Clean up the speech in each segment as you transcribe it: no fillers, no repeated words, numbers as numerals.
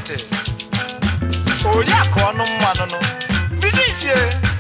apete ori akonu mmanu no bizisie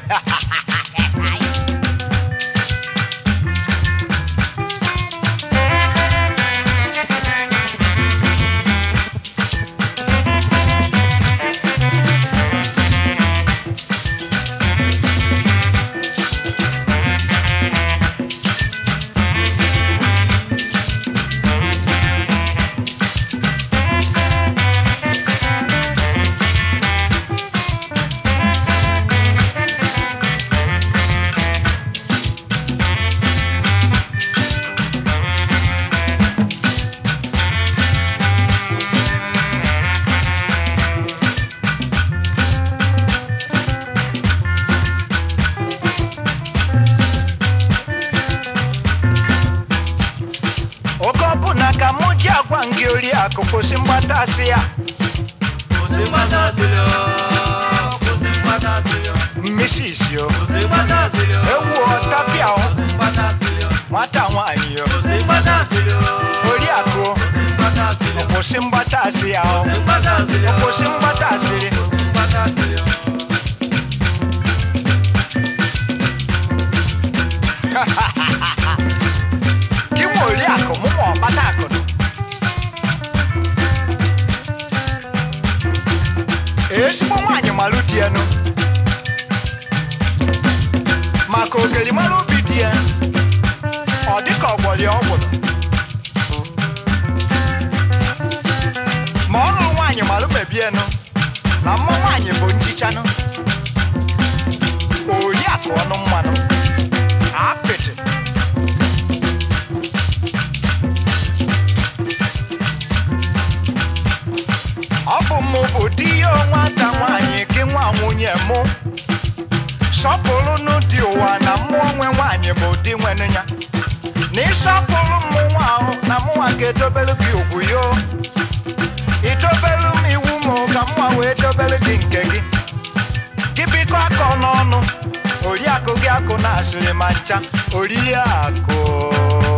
Ori akoko simbata sia Simbata silio Simbata silio Misisio Simbata silio Ewo tapiao Simbata silio Mata wanyo Simbata silio Ori ako Simbata silio Simbata sia Simbata silio Simbata silio Simbata silio Kimo ori ako mo batako Esi mwanyi malutia no Mako geli malu bidia Odika oboli obono Mono mwanyi malu mebie no Na mwanyi bonchicha no Oyi akono mmano Apete Obu mo diyo nwata nwanyi ke nwa nwunye mo Sopolo no di owa na mo nwe nwanyi bo di nwenunya Ni sopolo mo nwa na mo ake dobelu ki oguyo Itobelu mi wumo ka mo we dobelu ki nkegi Kibiko akono no Ori ako gi ako na asiri mancha Ori ako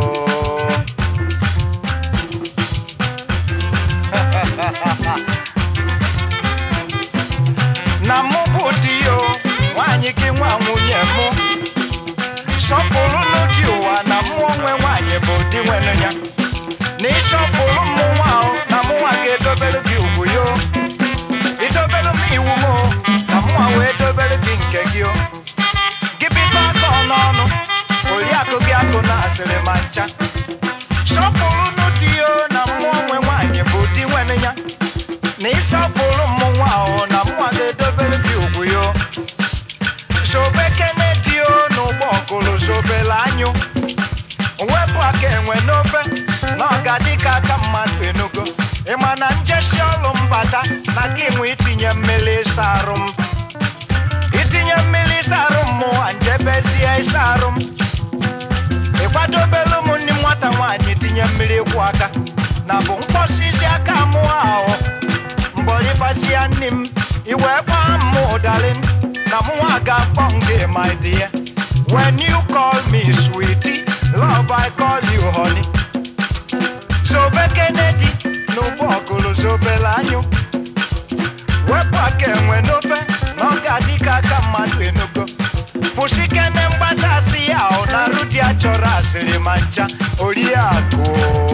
Na mubudio wanyi ki nwa nwunye mu Sopolo no di owa na mo nwe nwanyi bo di nwenunya Ni sopolo mo nwa na mo ake dobelu ki oguyo Itobelu mi wumo na mo we dobelu ki nkegi o Gibiko akono no Ori ako gi ako na asiri mancha Sopolo no di o na mo nwe nwanyi bo di nwenunya Ni sopolo mo nwa na mo ake dobelu ki oguyo Sobe kenedio no bokolo sobe lanyo Webu ake enwe nofe Na gadika kamatu enugo Imana njesi olu mbata Na gimu itinye mmili sarum Itinye mmili sarum mo anjebezi ya isarum Ikwadobelu muni mwata wanyi itinye mmili kwaka Na bu mposisi aka mu hao Mboli basi ya nim Iwe kwa mu darling Na muaga bonge my dear When you call me sweetie Love I call you honey So be Kennedy No bokolo so be lanyo Wepa kenwe no fe No gadika kamadu enugo Pushikene mbata yao Na rudi achora siri mancha Ori ako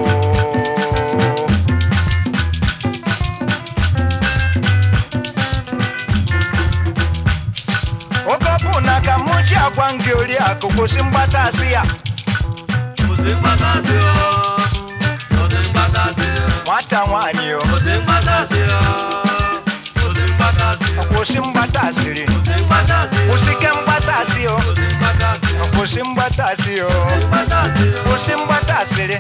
Okopuna kamuchi agwangi ori ako Kusimbata siya Kusimbata siya Mwata wanyo Kusimbata siya Kusimbata siri Kusimbata siyo Kusimbata siyo Kusimbata siri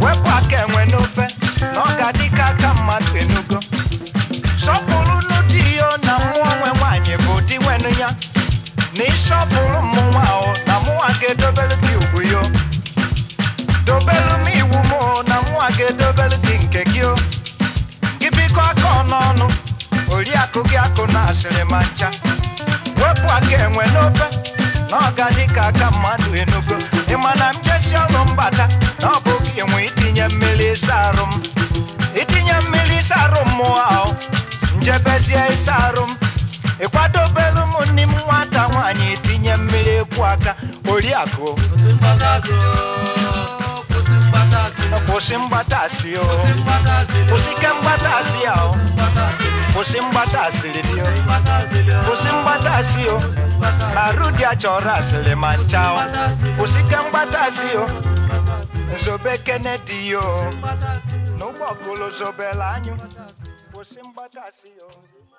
wepụ aka enwe n'ofe na ọ ga-adị ka aka mmadụ enugo sọpụrụ n'ụdị yo na mmụọ nwe nwaanyị bụ di nwenu ya na ịsọpụrụ mmụnwa ahụ na mmụnwa ga-edobelu gị ugwu yo dobelu m iwu m na mmụnwa ga-edobelu gị nke gị o gị biko aka ọnụọnụ oriakụ gị akụ na asịrị ma ncha wepụ aka enwe n'ofe na ọ ga-adị ka aka mmadụ enugo ịma na m jesi ọrụ mbata na ọ bụ gị nwe itinye mmiri ịsa arụ m itinye mmiri ịsa arụ mmụọ ahụ njebezie ịsa arụ m ịkwadobelu m nne m nwata nwaanyị itinye mmiri ekwu aka oriakụ kwụsị mgbatasị o kwụsị ke mgbatasị ya o kwụsị mgbatasịrị dị o kwụsị mgbatasị o na rudi achọrọ asịrị ma ncha o kwụsị ke mgbatasị o nzobe Kennedy o n'ụgbọgolo zobela anyụ kwụsị mgbatasị o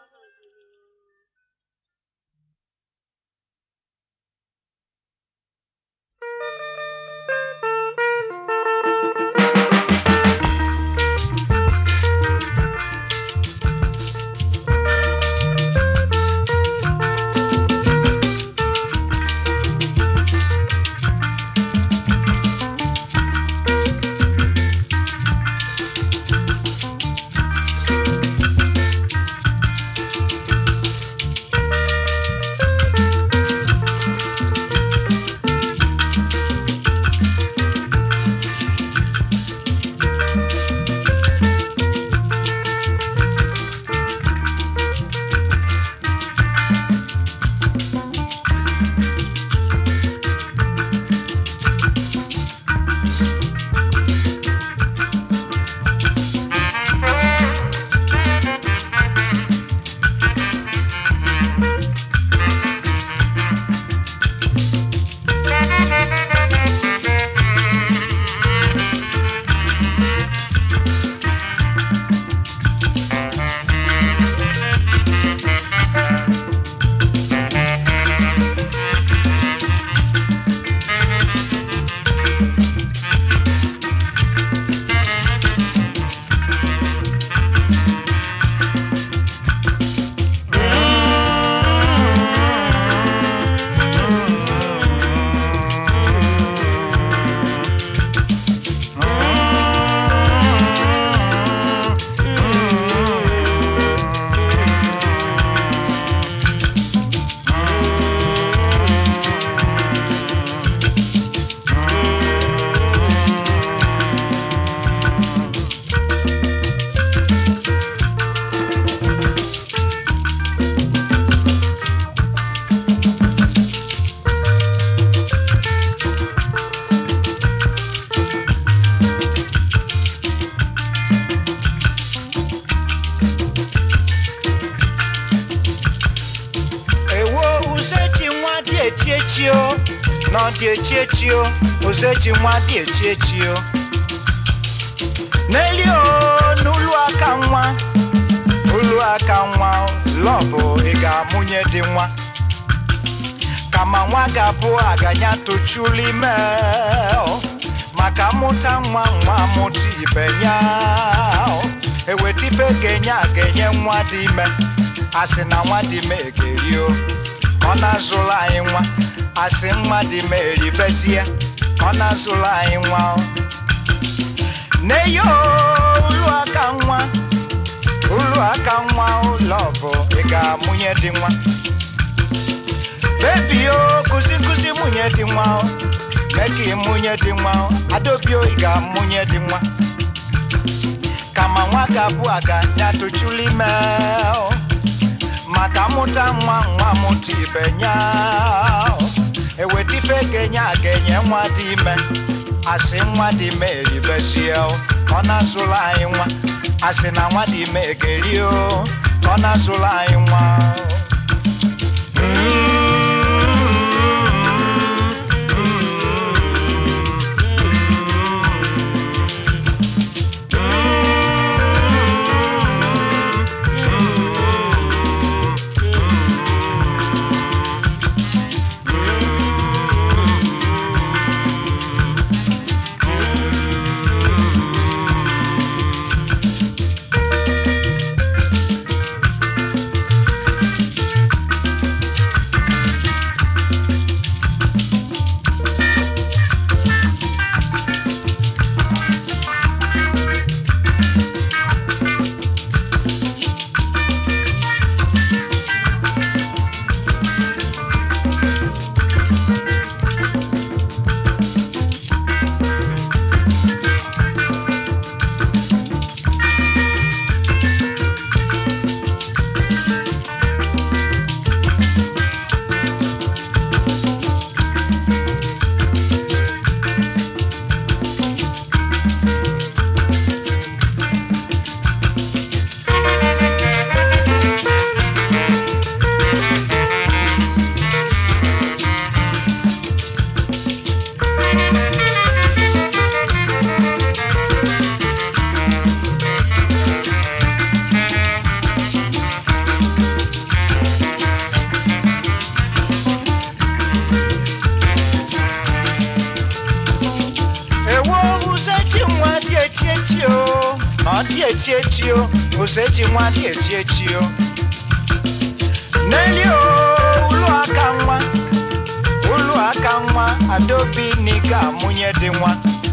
no die chiechio ozechi nwa die chiechio nelio n'ulu aka nwa love ịga munye dị nwa kama nwa ga-abụ aganya tochuli me maka mụta nwa mụta ibenya ewetife genye nwa dị ime asị na nwa dị ime egerio ọ na-azụrụ anyị nwa asị nwa dị ime eribezie ọ na-azụrụ anyị nwa neyo ulu aka nwa love ịga munye dị nwa baby o kuzi munye dị nwa meki munye dị nwa adobio ịga munye dị nwa kama nwa ga-abụ aga ya tochuli me maka mụta nwa mụta ibenya ewetife genye nwa dị ime asị nwa dị ime eribezie ọ na-azụrụ anyị nwa asị na nwa dị ime egerio ọ na-azụrụ anyị nwa Odi echio, osechi nwa di echio. Nelio ulu aka nwa adobi nika munye di nwa.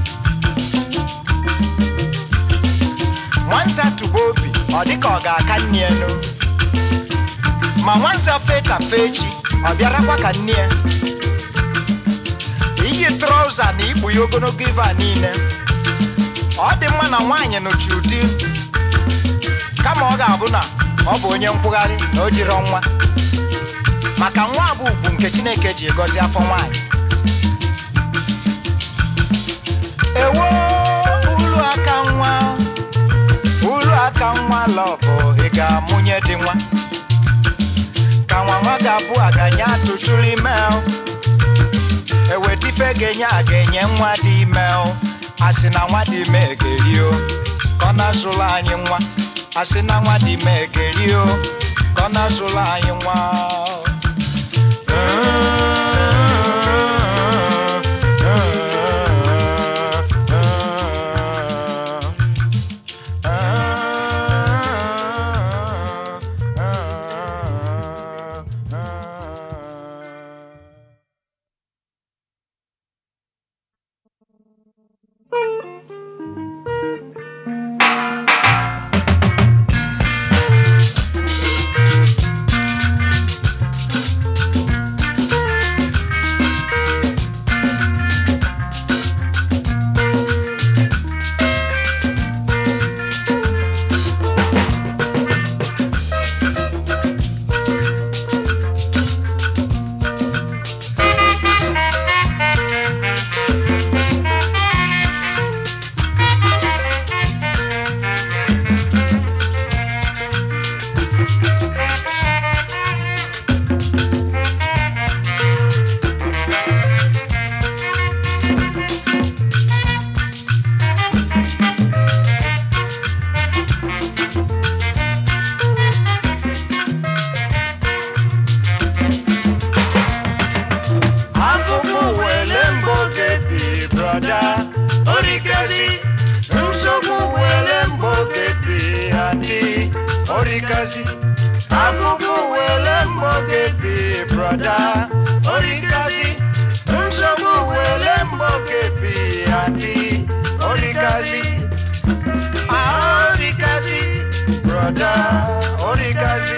Nwansa tubobi odika oga aka nnie no. Ma nwansa feta fechi obiarakwa ka nnie. Iyi trouser na igbu yogonogo iva niile. Ọ dị mma na nwaanyị n'ochu di kama ọ ga-abụ na ọ bụ onye nkwugharị na o jiri nwa maka nwa bụ ugwu nke Chineke ji gọzie afọ nwaanyị. Ewo ulu aka nwa lọbụ ị ga-amụnye dị nwa ka nwa ga-abụ aganya tụtụrụ ime ewetife ga-enye nwa dị ime asị na nwa dị ime egerio ka ọ na-azụlụ anyị nwa asị na nwa dị ime egerio ka ọ na-azụlụ anyị nwa. Orikazi, afufu wele mbogepi, brother. Orikazi, msomu wele mbogepi, auntie. Orikazi, orikazi, brother. Orikazi,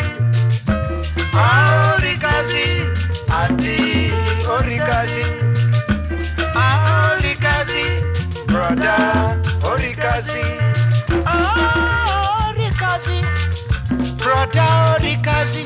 orikazi, auntie. Orikazi, orikazi, brother. Orikazi, orikazi. Brother Orikazi,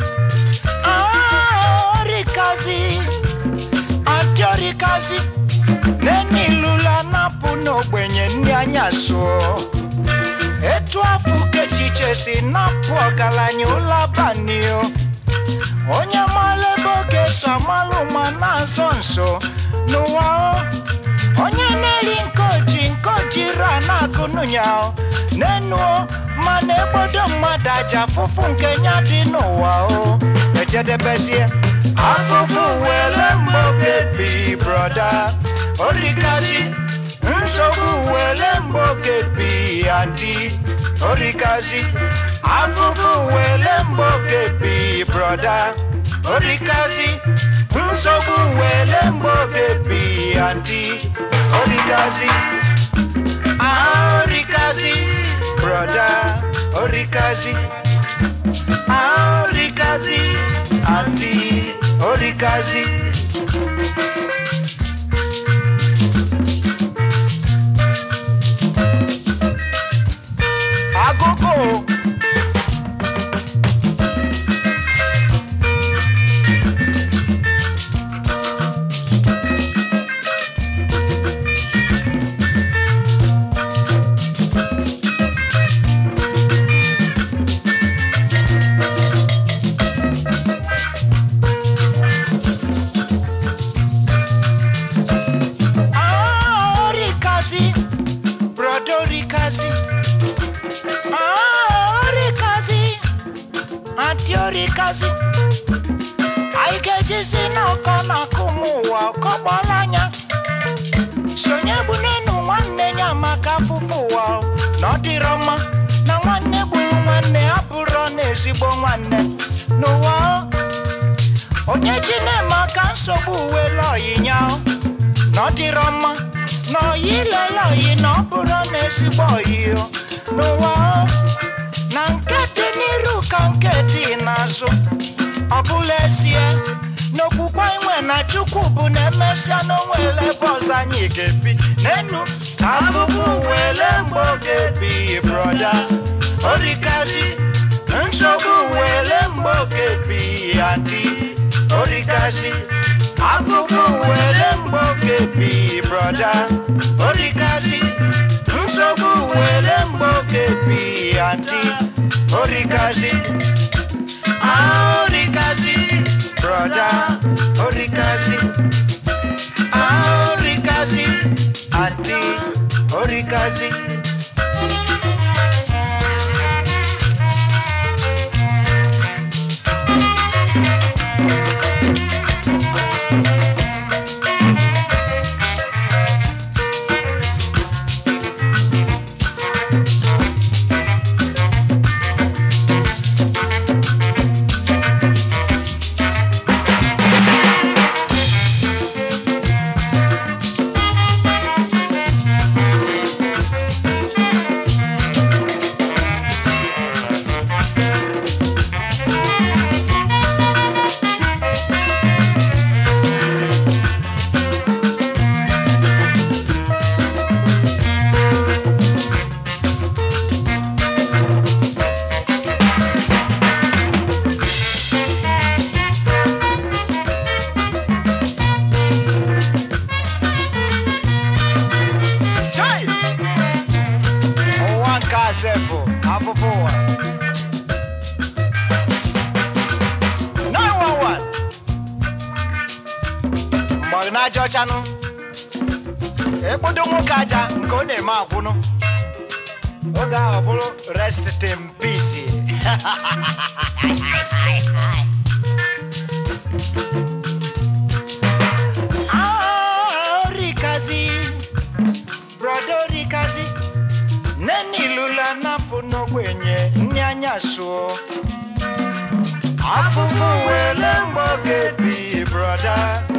Orikazi, Auntie Orikazi, neni lula na puno benye nyanya so. Etu afuke chichesi na pogalanya ulabanio. Onya male boge samaluma na zonso. Nuwao, onya neli nkoji rana kununyao. Nenuo, mane bodo madaja fufu nkenya di noa o. Ejede bezie, afufu wele mbogepi, brother. Orikazi, nsobu wele mbogepi, auntie. Orikazi, afufu wele mbogepi, brother. Orikazi, nsobu wele mbogepi, auntie. Orikazi, Orikazi, brother. Orikazi, Orikazi, auntie. Orikazi. Agogo. Orikazi, aikeji no kona kumuwa kobalanya. Sonye bunenu wane nyama kafufuwa, noti roma, nwanne gburu nwanne abụrụ n'ezigbo nwanne n'ụwa onye ji na-eme aka nsogbu uwe lọyinya na ọ dịrọ mma na oyi lele oyi na ọ bụrụ n'ezigbo oyi n'ụwa na nke dị n'iru ka nke dị n'azụ ọ bụla ezie n'okwukwe inwe na Chukwu bụ na emesịa n'onwere ebe ọzọ anyị ga-ebi n'enu abụbụ wele mgbe ọ ga-ebi broda orikazi nsogbu wele mgbe ọ ga-ebi adị orikazi abụbụ wele mgbe ọ ga-ebi broda orikazi nsogbu wele mgbe ọ ga-ebi adị orikazi orikazi broda orikazi orikazi anti orikazi Zefo, Apopoa 911 Magna Jochano Ebodo Mukaja, Nkone Mapuno Oga Apollo, rest in peace. Rikazi, brother Rikazi Neni lula napuno kwenye nyanyaso Afufu wele mboge bi brother